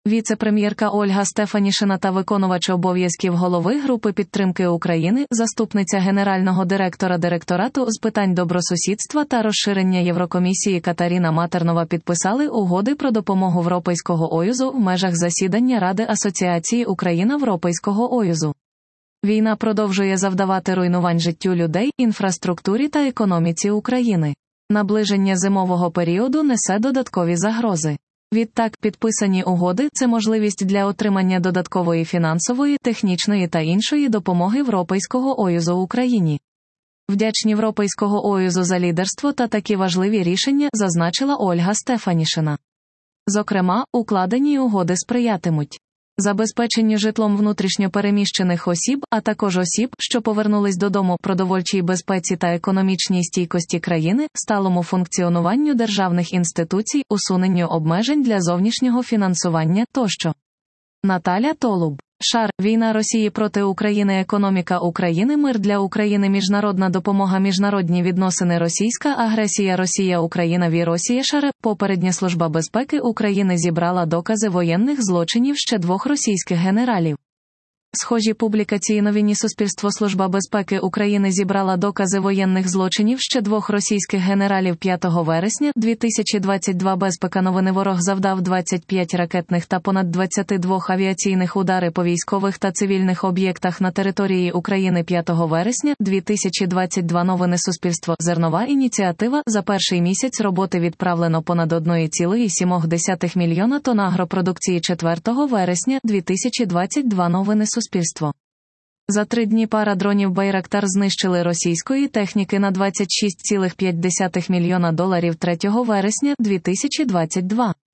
Віце-прем'єрка Ольга Стефанішина та виконувач обов'язків голови Групи підтримки України, заступниця генерального директора Директорату з питань добросусідства та розширення Єврокомісії Катерина Матернова підписали угоди про допомогу Європейського Оюзу в межах засідання Ради Асоціації Україна-Європейського Оюзу. Війна продовжує завдавати руйнувань життю людей, інфраструктурі та економіці України. Наближення зимового періоду несе додаткові загрози. Відтак, підписані угоди – це можливість для отримання додаткової фінансової, технічної та іншої допомоги Європейського Оюзу Україні. Вдячні Європейського Оюзу за лідерство та такі важливі рішення, зазначила Ольга Стефанішина. Зокрема, укладені угоди сприятимуть забезпеченню житлом внутрішньо переміщених осіб, а також осіб, що повернулись додому, продовольчій безпеці та економічній стійкості країни, сталому функціонуванню державних інституцій, усуненню обмежень для зовнішнього фінансування тощо. Наталя Толуб. Шар. Війна Росії проти України. Економіка України. Мир для України. Міжнародна допомога. Міжнародні відносини. Російська агресія. Росія. Україна. Росія. Шаре. Попередня Служба безпеки України зібрала докази воєнних злочинів ще 2 російських генералів. Схожі публікації новині Суспільство. Служба безпеки України зібрала докази воєнних злочинів ще 2 російських генералів. 5 вересня 2022 безпека новини. Ворог завдав 25 ракетних та понад 22 авіаційних удари по військових та цивільних об'єктах на території України. 5 вересня 2022 новини Суспільство. Зернова ініціатива. За перший місяць роботи відправлено понад 1,7 мільйона тонн агропродукції. 4 вересня 2022 новини Суспільство. За 3 дні пара дронів «Байрактар» знищили російської техніки на $26,5 мільйона. 3 вересня 2022.